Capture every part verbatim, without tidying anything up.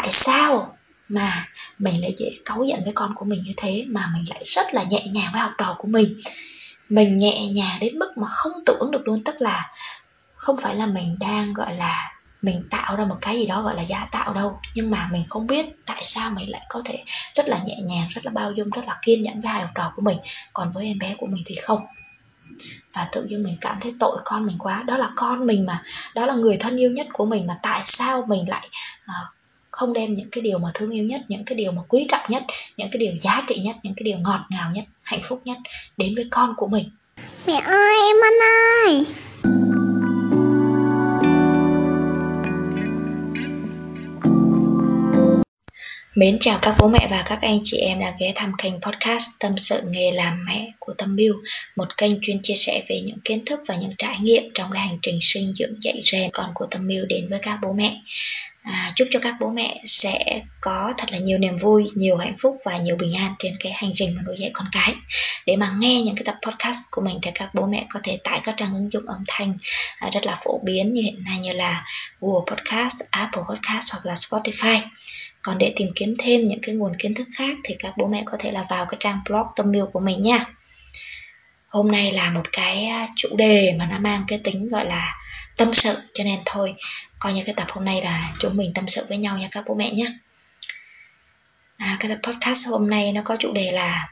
tại sao mà mình lại dễ cáu giận với con của mình như thế, mà mình lại rất là nhẹ nhàng với học trò của mình. Mình nhẹ nhàng đến mức mà không tưởng được luôn. Tức là không phải là mình đang gọi là mình tạo ra một cái gì đó gọi là giả tạo đâu, nhưng mà mình không biết tại sao mình lại có thể rất là nhẹ nhàng, rất là bao dung, rất là kiên nhẫn với hai học trò của mình. Còn với em bé của mình thì không. Và tự nhiên mình cảm thấy tội con mình quá. Đó là con mình mà, đó là người thân yêu nhất của mình, mà tại sao mình lại à, không đem những cái điều mà thương yêu nhất, những cái điều mà quý trọng nhất, những cái điều giá trị nhất, những cái điều ngọt ngào nhất, hạnh phúc nhất đến với con của mình. Mẹ ơi, em ăn ơi. Mến chào các bố mẹ và các anh chị em đã ghé thăm kênh podcast Tâm sự nghề làm mẹ của Tâm Bill, một kênh chuyên chia sẻ về những kiến thức và những trải nghiệm trong cái hành trình sinh dưỡng dạy rèn con của Tâm Bill đến với các bố mẹ. À, chúc cho các bố mẹ sẽ có thật là nhiều niềm vui, nhiều hạnh phúc và nhiều bình an trên cái hành trình mà nuôi dạy con cái. Để mà nghe những cái tập podcast của mình thì các bố mẹ có thể tải các trang ứng dụng âm thanh à, rất là phổ biến như hiện nay như là Google Podcast, Apple Podcast hoặc là Spotify. Còn để tìm kiếm thêm những cái nguồn kiến thức khác thì các bố mẹ có thể là vào cái trang blog Tâm Bill của mình nha. Hôm nay là một cái chủ đề mà nó mang cái tính gọi là tâm sự, cho nên thôi coi như cái tập hôm nay là chúng mình tâm sự với nhau nha các bố mẹ nhé. À, cái tập podcast hôm nay nó có chủ đề là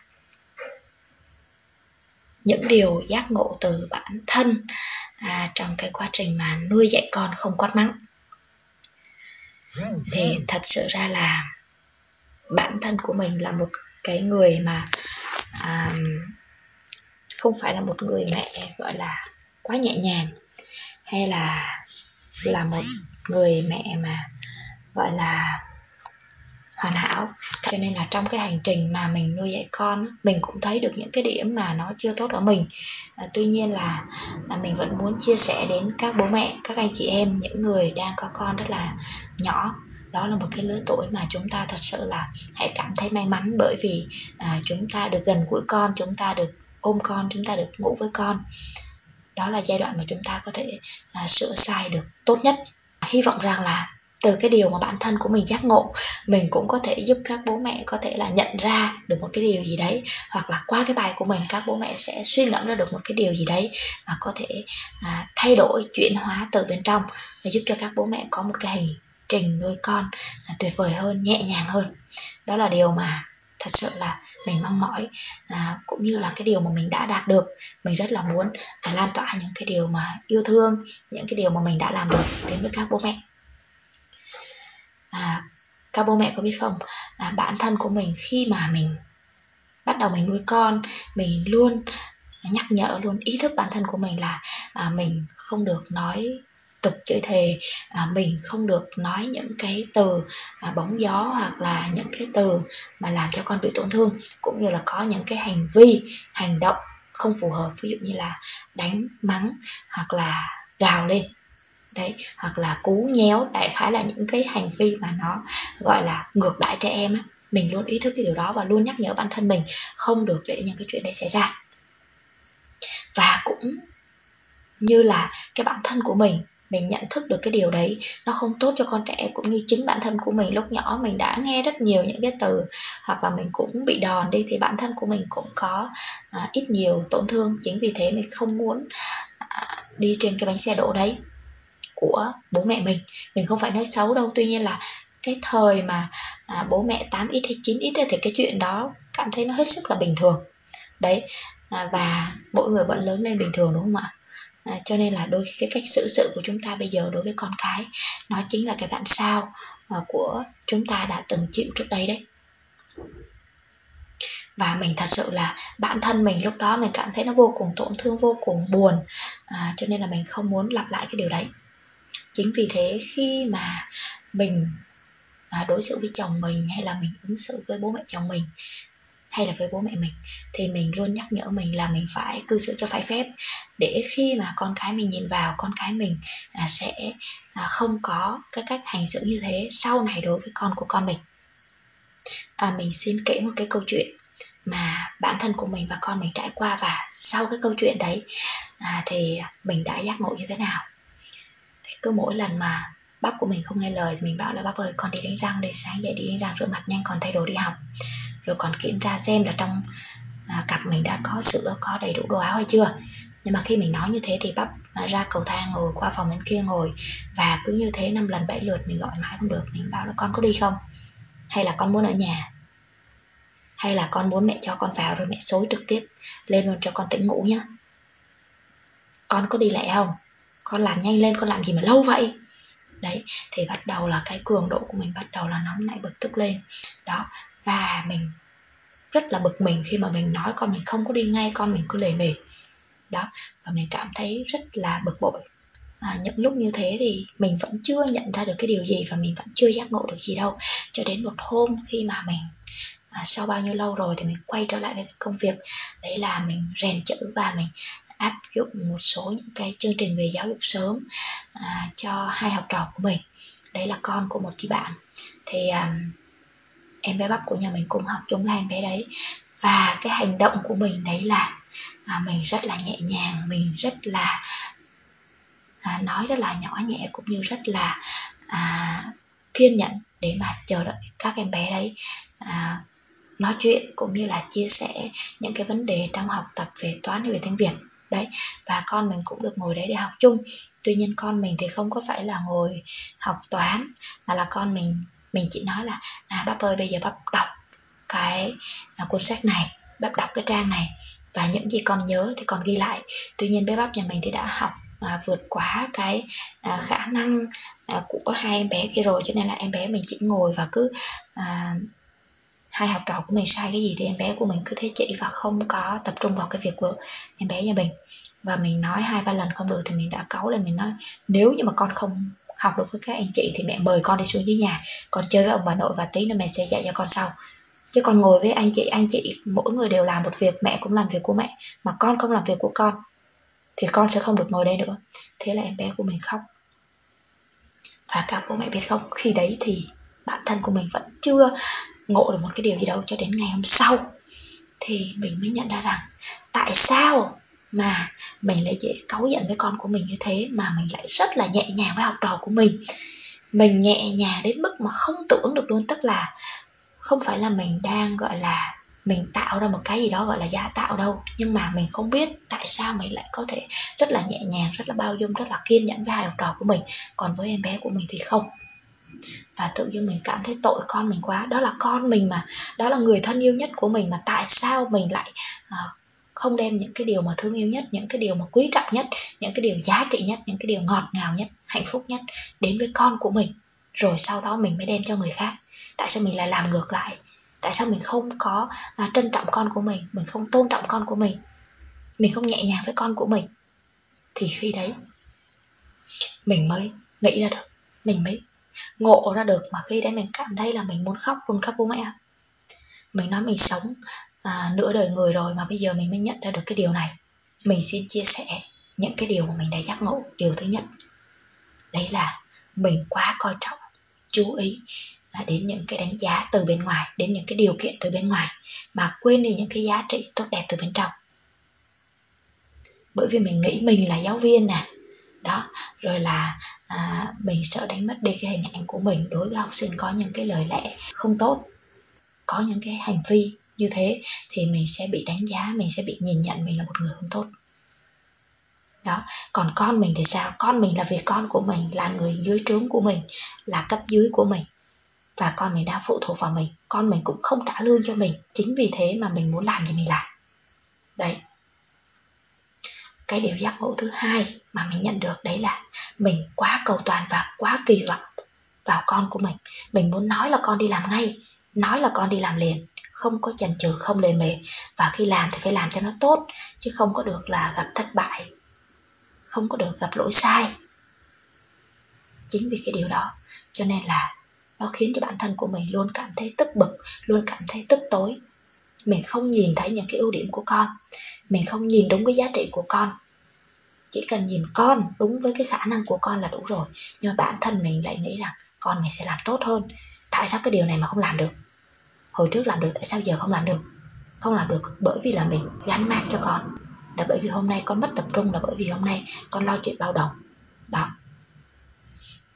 những điều giác ngộ từ bản thân à, trong cái quá trình mà nuôi dạy con không quát mắng. Thì thật sự ra là bản thân của mình là một cái người mà à, không phải là một người mẹ gọi là quá nhẹ nhàng, hay là là một người mẹ mà gọi là hoàn hảo. Cho nên là trong cái hành trình mà mình nuôi dạy con, mình cũng thấy được những cái điểm mà nó chưa tốt ở mình. à, Tuy nhiên là, là mình vẫn muốn chia sẻ đến các bố mẹ, các anh chị em, những người đang có con rất là nhỏ. Đó là một cái lứa tuổi mà chúng ta thật sự là hãy cảm thấy may mắn, bởi vì à, chúng ta được gần gũi con, chúng ta được ôm con, chúng ta được ngủ với con. Đó là giai đoạn mà chúng ta có thể à, sửa sai được tốt nhất. Hy vọng rằng là từ cái điều mà bản thân của mình giác ngộ, mình cũng có thể giúp các bố mẹ có thể là nhận ra được một cái điều gì đấy, hoặc là qua cái bài của mình các bố mẹ sẽ suy ngẫm ra được một cái điều gì đấy mà có thể à, thay đổi, chuyển hóa từ bên trong, để giúp cho các bố mẹ có một cái hành trình nuôi con à, tuyệt vời hơn, nhẹ nhàng hơn. Đó là điều mà thật sự là mình mong mỏi, à, cũng như là cái điều mà mình đã đạt được. Mình rất là muốn à, lan tỏa những cái điều mà yêu thương, những cái điều mà mình đã làm được đến với các bố mẹ. À, các bố mẹ có biết không, à, bản thân của mình khi mà mình bắt đầu mình nuôi con, mình luôn nhắc nhở, luôn ý thức bản thân của mình là à, mình không được nói tục chửi thề, à, mình không được nói những cái từ à, bóng gió, hoặc là những cái từ mà làm cho con bị tổn thương, cũng như là có những cái hành vi, hành động không phù hợp, ví dụ như là đánh, mắng, hoặc là gào lên đấy, hoặc là cú nhéo, đại khái là những cái hành vi mà nó gọi là ngược đãi trẻ em á. Mình luôn ý thức cái điều đó và luôn nhắc nhở bản thân mình không được để những cái chuyện đấy xảy ra. Và cũng như là cái bản thân của mình, mình nhận thức được cái điều đấy nó không tốt cho con trẻ, cũng như chính bản thân của mình lúc nhỏ mình đã nghe rất nhiều những cái từ, hoặc là mình cũng bị đòn đi, thì bản thân của mình cũng có à, ít nhiều tổn thương. Chính vì thế mình không muốn à, đi trên cái bánh xe đổ đấy của bố mẹ mình. Mình không phải nói xấu đâu, tuy nhiên là cái thời mà à, bố mẹ tám x hay chín x thì cái chuyện đó cảm thấy nó hết sức là bình thường đấy, à, và mỗi người vẫn lớn lên bình thường, đúng không ạ? À, cho nên là đôi khi cái cách xử sự của chúng ta bây giờ đối với con cái, nó chính là cái bản sao à, của chúng ta đã từng chịu trước đây đấy. Và mình thật sự là bản thân mình lúc đó mình cảm thấy nó vô cùng tổn thương, vô cùng buồn, à, cho nên là mình không muốn lặp lại cái điều đấy. Chính vì thế khi mà mình à, đối xử với chồng mình, hay là mình ứng xử với bố mẹ chồng mình, hay là với bố mẹ mình, thì mình luôn nhắc nhở mình là mình phải cư xử cho phải phép, để khi mà con cái mình nhìn vào, con cái mình à, sẽ à, không có cái cách hành xử như thế sau này đối với con của con mình. à, Mình xin kể một cái câu chuyện mà bản thân của mình và con mình trải qua, và sau cái câu chuyện đấy à, thì mình đã giác ngộ như thế nào. Thì cứ mỗi lần mà bắp của mình không nghe lời, mình bảo là bắp ơi con đi đánh răng đi, sáng dậy đi đánh răng rửa mặt nhanh, còn thay đồ đi học, rồi còn kiểm tra xem là trong à, cặp mình đã có sữa, có đầy đủ đồ áo hay chưa. Nhưng mà khi mình nói như thế thì bắp ra cầu thang ngồi qua phòng bên kia ngồi, và cứ như thế năm lần bảy lượt mình gọi mãi không được. Mình bảo là con có đi không, hay là con muốn ở nhà, hay là con muốn mẹ cho con vào rồi mẹ xối trực tiếp lên luôn cho con tỉnh ngủ nhá, con có đi lẹ không, con làm nhanh lên, con làm gì mà lâu vậy. Đấy, thì bắt đầu là cái cường độ của mình bắt đầu là nóng nảy bực tức lên đó. Và mình rất là bực mình khi mà mình nói con mình không có đi ngay, con mình cứ lề mề đó, và mình cảm thấy rất là bực bội. À, những lúc như thế thì mình vẫn chưa nhận ra được cái điều gì, và mình vẫn chưa giác ngộ được gì đâu, cho đến một hôm khi mà mình à, sau bao nhiêu lâu rồi thì mình quay trở lại với công việc, đấy là mình rèn chữ và mình áp dụng một số những cái chương trình về giáo dục sớm à, cho hai học trò của mình. Đấy là con của một chị bạn, thì à, em bé bắp của nhà mình cùng học chung với hai em bé đấy. Và cái hành động của mình đấy là à, mình rất là nhẹ nhàng, mình rất là à, nói rất là nhỏ nhẹ, cũng như rất là à, kiên nhẫn để mà chờ đợi các em bé đấy à, nói chuyện cũng như là chia sẻ những cái vấn đề trong học tập về toán hay về tiếng Việt đấy. Và con mình cũng được ngồi đấy để học chung. Tuy nhiên con mình thì không có phải là ngồi học toán, mà là con mình mình chỉ nói là à bắp ơi bây giờ bắp đọc cái à, cuốn sách này, bắp đọc cái trang này, và những gì con nhớ thì con ghi lại. Tuy nhiên bé bắp nhà mình thì đã học à, vượt quá cái à, khả năng à, của hai em bé kia rồi, cho nên là em bé mình chỉ ngồi và cứ à, hai học trò của mình sai cái gì thì em bé của mình cứ thế chỉ, và không có tập trung vào cái việc của em bé nhà mình. Và mình nói hai ba lần không được thì mình đã cáu lên, mình nói nếu như mà con không học được với các anh chị thì mẹ mời con đi xuống dưới nhà, con chơi với ông bà nội và tí nữa mẹ sẽ dạy cho con sau. Chứ còn ngồi với anh chị, anh chị mỗi người đều làm một việc, mẹ cũng làm việc của mẹ, mà con không làm việc của con thì con sẽ không được ngồi đây nữa. Thế là em bé của mình khóc. Và các bố mẹ biết không, khi đấy thì bản thân của mình vẫn chưa ngộ được một cái điều gì đâu, cho đến ngày hôm sau thì mình mới nhận ra rằng tại sao mà mình lại dễ cáu giận với con của mình như thế, mà mình lại rất là nhẹ nhàng với học trò của mình. Mình nhẹ nhàng đến mức mà không tưởng được luôn. Tức là không phải là mình đang gọi là mình tạo ra một cái gì đó gọi là giả tạo đâu, nhưng mà mình không biết tại sao mình lại có thể rất là nhẹ nhàng, rất là bao dung, rất là kiên nhẫn với hai học trò của mình, còn với em bé của mình thì không. Và tự nhiên mình cảm thấy tội con mình quá. Đó là con mình mà, đó là người thân yêu nhất của mình, mà tại sao mình lại à, không đem những cái điều mà thương yêu nhất, những cái điều mà quý trọng nhất, những cái điều giá trị nhất, những cái điều ngọt ngào nhất, hạnh phúc nhất đến với con của mình, rồi sau đó mình mới đem cho người khác. Tại sao mình lại làm ngược lại? Tại sao mình không có à, trân trọng con của mình, mình không tôn trọng con của mình, mình không nhẹ nhàng với con của mình? Thì khi đấy mình mới nghĩ ra được, mình mới ngộ ra được, mà khi đấy mình cảm thấy là mình muốn khóc luôn các bố mẹ. Mình nói mình sống à, nửa đời người rồi mà bây giờ mình mới nhận ra được cái điều này. Mình xin chia sẻ những cái điều mà mình đã giác ngộ. Điều thứ nhất, đấy là mình quá coi trọng, chú ý đến những cái đánh giá từ bên ngoài, đến những cái điều kiện từ bên ngoài, mà quên đi những cái giá trị tốt đẹp từ bên trong. Bởi vì mình nghĩ mình là giáo viên nè, đó, rồi là à, mình sợ đánh mất đi cái hình ảnh của mình đối với học sinh có những cái lời lẽ không tốt, có những cái hành vi như thế thì mình sẽ bị đánh giá, mình sẽ bị nhìn nhận mình là một người không tốt. Đó, còn con mình thì sao? Con mình là vì con của mình, là người dưới trướng của mình, là cấp dưới của mình, và con mình đang phụ thuộc vào mình. Con mình cũng không trả lương cho mình, chính vì thế mà mình muốn làm gì mình làm. Đấy. Cái điều giác ngộ thứ hai mà mình nhận được đấy là mình quá cầu toàn và quá kỳ vọng vào con của mình. Mình muốn nói là con đi làm ngay, nói là con đi làm liền, không có chần chừ, không lề mề. Và khi làm thì phải làm cho nó tốt, chứ không có được là gặp thất bại, không có được gặp lỗi sai. Chính vì cái điều đó cho nên là nó khiến cho bản thân của mình luôn cảm thấy tức bực, luôn cảm thấy tức tối. Mình không nhìn thấy những cái ưu điểm của con, mình không nhìn đúng cái giá trị của con. Chỉ cần nhìn con đúng với cái khả năng của con là đủ rồi. Nhưng mà bản thân mình lại nghĩ rằng con mình sẽ làm tốt hơn. Tại sao cái điều này mà không làm được? Hồi trước làm được, tại sao giờ không làm được? Không làm được bởi vì là mình gắn mác cho con, là bởi vì hôm nay con mất tập trung, là bởi vì hôm nay con lo chuyện bao đồng. Đó.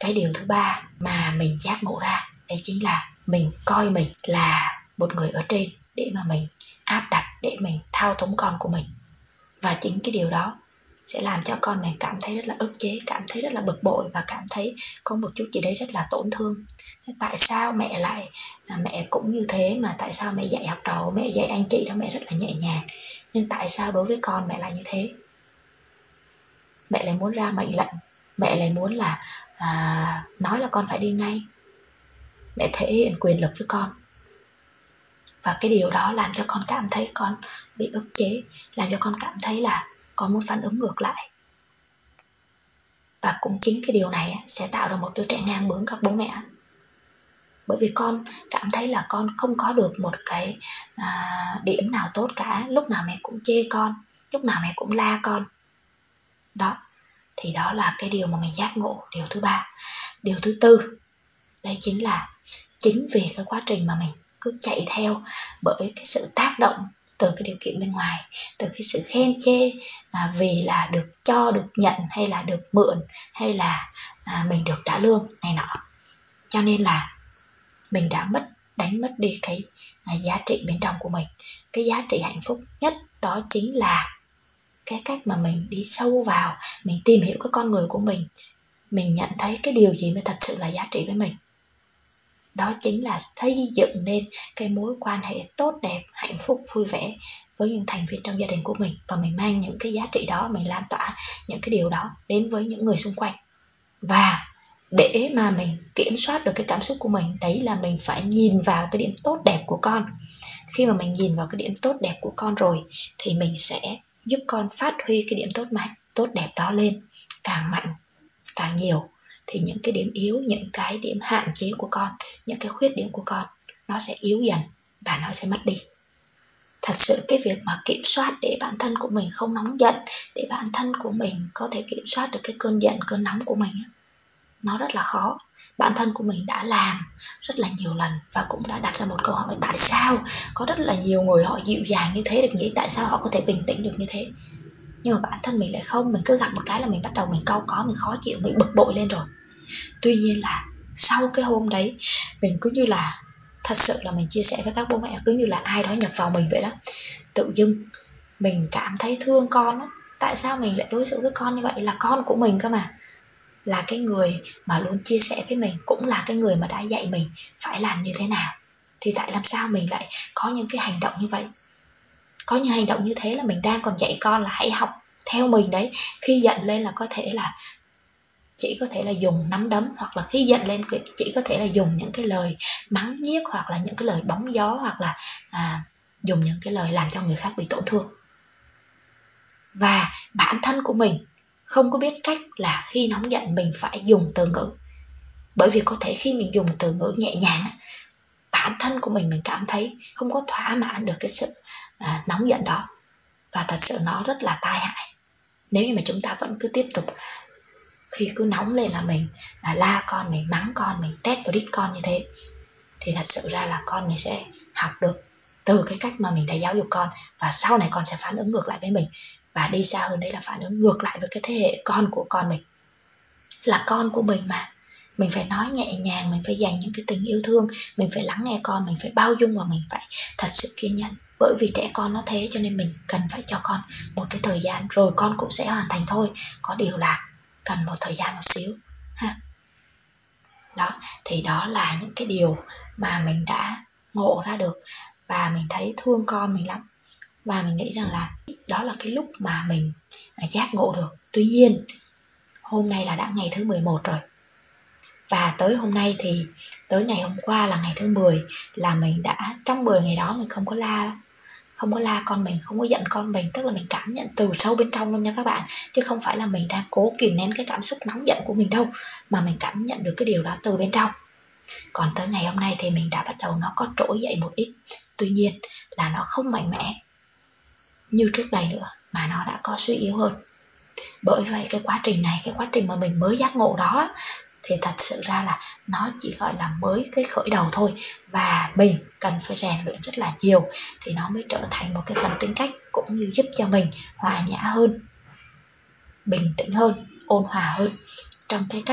cái điều thứ ba mà mình giác ngộ ra, đấy chính là mình coi mình là một người ở trên để mà mình áp đặt, để mình thao túng con của mình. Và chính cái điều đó sẽ làm cho con mình cảm thấy rất là ức chế, cảm thấy rất là bực bội và cảm thấy có một chút gì đấy rất là tổn thương. Tại sao mẹ lại à, mẹ cũng như thế, mà tại sao mẹ dạy học trò, mẹ dạy anh chị đó mẹ rất là nhẹ nhàng, nhưng tại sao đối với con mẹ lại như thế? Mẹ lại muốn ra mệnh lệnh, mẹ lại muốn là à, nói là con phải đi ngay, mẹ thể hiện quyền lực với con. Và cái điều đó làm cho con cảm thấy con bị ức chế, làm cho con cảm thấy là con muốn phản ứng ngược lại. Và cũng chính cái điều này sẽ tạo ra một đứa trẻ ngang bướng các bố mẹ. Bởi vì con cảm thấy là con không có được một cái à, điểm nào tốt cả, lúc nào mẹ cũng chê con, lúc nào mẹ cũng la con. Đó, thì đó là cái điều mà mình giác ngộ, điều thứ ba. Điều thứ tư, đây chính là chính vì cái quá trình mà mình cứ chạy theo bởi cái sự tác động từ cái điều kiện bên ngoài, từ cái sự khen chê à, vì là được cho, được nhận, hay là được mượn, hay là à, mình được trả lương này nọ, cho nên là mình đã mất đánh mất đi cái à, giá trị bên trong của mình. Cái giá trị hạnh phúc nhất đó chính là cái cách mà mình đi sâu vào, mình tìm hiểu cái con người của mình, mình nhận thấy cái điều gì mới thật sự là giá trị với mình. Đó chính là xây dựng nên cái mối quan hệ tốt đẹp, hạnh phúc, vui vẻ với những thành viên trong gia đình của mình. Và mình mang những cái giá trị đó, mình lan tỏa những cái điều đó đến với những người xung quanh. Và để mà mình kiểm soát được cái cảm xúc của mình, đấy là mình phải nhìn vào cái điểm tốt đẹp của con. Khi mà mình nhìn vào cái điểm tốt đẹp của con rồi, thì mình sẽ giúp con phát huy cái điểm tốt mạnh, tốt đẹp đó lên càng mạnh, càng nhiều. Thì những cái điểm yếu, những cái điểm hạn chế của con, những cái khuyết điểm của con, nó sẽ yếu dần và nó sẽ mất đi. Thật sự cái việc mà kiểm soát để bản thân của mình không nóng giận, để bản thân của mình có thể kiểm soát được cái cơn giận, cơn nóng của mình, nó rất là khó. Bản thân của mình đã làm rất là nhiều lần và cũng đã đặt ra một câu hỏi: tại sao có rất là nhiều người họ dịu dàng như thế được nhỉ? Tại sao họ có thể bình tĩnh được như thế? Nhưng mà bản thân mình lại không, mình cứ gặp một cái là mình bắt đầu mình cau có, mình khó chịu, mình bực bội lên rồi. Tuy nhiên là sau cái hôm đấy, mình cứ như là, thật sự là mình chia sẻ với các bố mẹ, cứ như là ai đó nhập vào mình vậy đó. Tự dưng mình cảm thấy thương con đó. Tại sao mình lại đối xử với con như vậy? Là con của mình cơ mà, là cái người mà luôn chia sẻ với mình, cũng là cái người mà đã dạy mình phải làm như thế nào. Thì tại làm sao mình lại có những cái hành động như vậy? Có những hành động như thế là mình đang còn dạy con là hãy học theo mình đấy. Khi giận lên là có thể là chỉ có thể là dùng nắm đấm, hoặc là khi giận lên chỉ có thể là dùng những cái lời mắng nhiếc, hoặc là những cái lời bóng gió, hoặc là à, dùng những cái lời làm cho người khác bị tổn thương. Và bản thân của mình không có biết cách là khi nóng giận mình phải dùng từ ngữ. Bởi vì có thể khi mình dùng từ ngữ nhẹ nhàng, bản thân của mình mình cảm thấy không có thỏa mãn được cái sự à, nóng giận đó. Và thật sự nó rất là tai hại. Nếu như mà chúng ta vẫn cứ tiếp tục, khi cứ nóng lên là mình à, la con, mình mắng con, mình tét vào đít con như thế, thì thật sự ra là con mình sẽ học được từ cái cách mà mình đã giáo dục con. Và sau này con sẽ phản ứng ngược lại với mình. Và đi xa hơn đấy là phản ứng ngược lại với cái thế hệ con của con mình. Là con của mình mà, mình phải nói nhẹ nhàng, mình phải dành những cái tình yêu thương, mình phải lắng nghe con, mình phải bao dung và mình phải thật sự kiên nhẫn. Bởi vì trẻ con nó thế, cho nên mình cần phải cho con một cái thời gian, rồi con cũng sẽ hoàn thành thôi. Có điều là cần một thời gian một xíu ha. Đó, thì đó là những cái điều mà mình đã ngộ ra được. Và mình thấy thương con mình lắm. Và mình nghĩ rằng là đó là cái lúc mà mình giác ngộ được. Tuy nhiên hôm nay là đã ngày thứ mười một rồi. Và tới hôm nay thì, tới ngày hôm qua là ngày thứ mười, là mình đã, trong mười ngày đó mình không có la Không có la con mình, không có giận con mình. Tức là mình cảm nhận từ sâu bên trong luôn nha các bạn. Chứ không phải là mình đang cố kìm nén cái cảm xúc nóng giận của mình đâu, mà mình cảm nhận được cái điều đó từ bên trong. Còn tới ngày hôm nay thì mình đã bắt đầu nó có trỗi dậy một ít. Tuy nhiên là nó không mạnh mẽ như trước đây nữa, mà nó đã có suy yếu hơn. Bởi vậy cái quá trình này, cái quá trình mà mình mới giác ngộ đó, thì thật sự ra là nó chỉ gọi là mới cái khởi đầu thôi. Và mình cần phải rèn luyện rất là nhiều thì nó mới trở thành một cái phần tính cách, cũng như giúp cho mình hòa nhã hơn, bình tĩnh hơn, ôn hòa hơn trong cái cách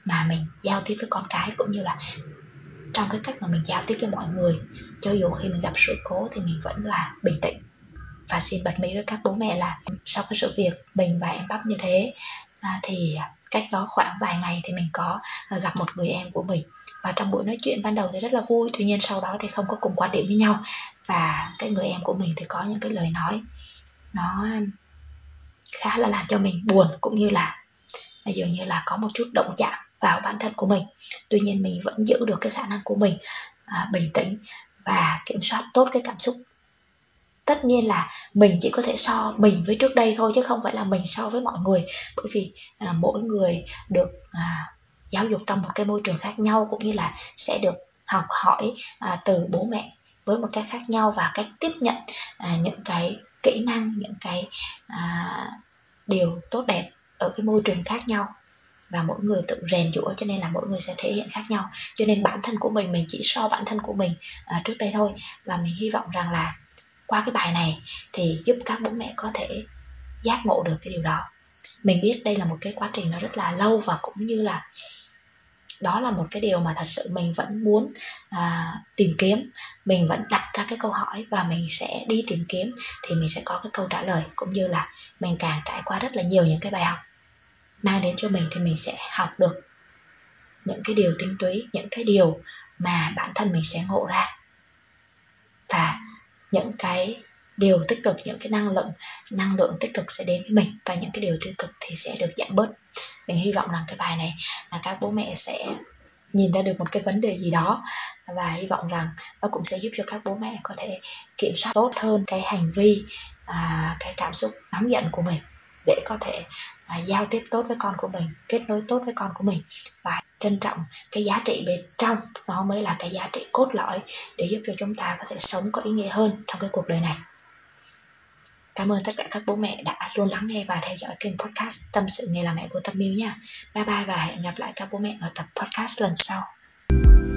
mà mình giao tiếp với con cái, cũng như là trong cái cách mà mình giao tiếp với mọi người. Cho dù khi mình gặp sự cố thì mình vẫn là bình tĩnh. Và xin bật mí với các bố mẹ là sau cái sự việc mình và em Bắp như thế, à, thì cách đó khoảng vài ngày thì mình có gặp một người em của mình. Và trong buổi nói chuyện ban đầu thì rất là vui, tuy nhiên sau đó thì không có cùng quan điểm với nhau. Và cái người em của mình thì có những cái lời nói nó khá là làm cho mình buồn, cũng như là dường như là có một chút động chạm vào bản thân của mình. Tuy nhiên mình vẫn giữ được cái khả năng của mình à, bình tĩnh và kiểm soát tốt cái cảm xúc. Tất nhiên là mình chỉ có thể so mình với trước đây thôi, chứ không phải là mình so với mọi người. Bởi vì à, mỗi người được à, giáo dục trong một cái môi trường khác nhau, cũng như là sẽ được học hỏi à, từ bố mẹ với một cách khác nhau, và cách tiếp nhận à, những cái kỹ năng, những cái à, điều tốt đẹp ở cái môi trường khác nhau. Và mỗi người tự rèn giũa, cho nên là mỗi người sẽ thể hiện khác nhau. Cho nên bản thân của mình, mình chỉ so bản thân của mình à, trước đây thôi. Và mình hy vọng rằng là qua cái bài này thì giúp các bố mẹ có thể giác ngộ được cái điều đó. Mình biết đây là một cái quá trình nó rất là lâu, và cũng như là đó là một cái điều mà thật sự mình vẫn muốn à, tìm kiếm. Mình vẫn đặt ra cái câu hỏi và mình sẽ đi tìm kiếm, thì mình sẽ có cái câu trả lời. Cũng như là mình càng trải qua rất là nhiều những cái bài học mang đến cho mình, thì mình sẽ học được những cái điều tinh túy, những cái điều mà bản thân mình sẽ ngộ ra. Và những cái điều tích cực, những cái năng lượng năng lượng tích cực sẽ đến với mình, và những cái điều tiêu cực thì sẽ được giảm bớt. Mình hy vọng rằng cái bài này là các bố mẹ sẽ nhìn ra được một cái vấn đề gì đó, và hy vọng rằng nó cũng sẽ giúp cho các bố mẹ có thể kiểm soát tốt hơn cái hành vi, à, cái cảm xúc nóng giận của mình, để có thể à, giao tiếp tốt với con của mình, kết nối tốt với con của mình, và trân trọng cái giá trị bên trong. Nó mới là cái giá trị cốt lõi để giúp cho chúng ta có thể sống có ý nghĩa hơn trong cái cuộc đời này. Cảm ơn tất cả các bố mẹ đã luôn lắng nghe và theo dõi kênh podcast Tâm sự nghề làm mẹ của Tâm Miu nha. Bye bye, và hẹn gặp lại các bố mẹ ở tập podcast lần sau.